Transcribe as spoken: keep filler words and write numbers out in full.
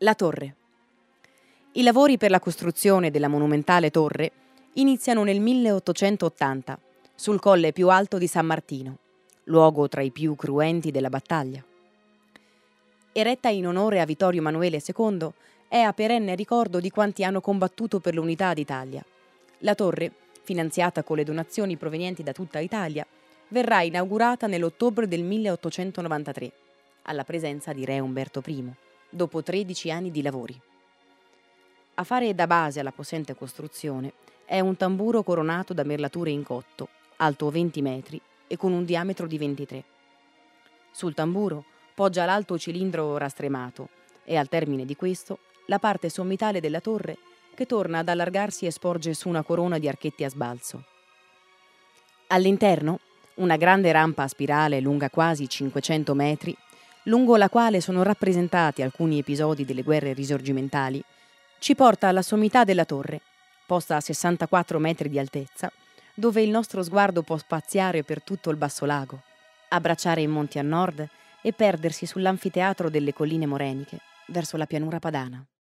La torre. I lavori per la costruzione della monumentale torre iniziano nel milleottocentottanta sul colle più alto di San Martino, luogo tra i più cruenti della battaglia. Eretta in onore a Vittorio Emanuele secondo, è a perenne ricordo di quanti hanno combattuto per l'unità d'Italia. La torre, finanziata con le donazioni provenienti da tutta Italia, verrà inaugurata nell'ottobre del milleottocentonovantatré, alla presenza di Re Umberto primo, dopo tredici anni di lavori. A fare da base alla possente costruzione è un tamburo coronato da merlature in cotto, alto venti metri e con un diametro di ventitré. Sul tamburo poggia l'alto cilindro rastremato e al termine di questo la parte sommitale della torre che torna ad allargarsi e sporge su una corona di archetti a sbalzo. All'interno una grande rampa a spirale lunga quasi cinquecento metri, lungo la quale sono rappresentati alcuni episodi delle guerre risorgimentali, ci porta alla sommità della torre, posta a sessantaquattro metri di altezza, dove il nostro sguardo può spaziare per tutto il basso lago, abbracciare i monti a nord e perdersi sull'anfiteatro delle colline moreniche verso la pianura padana.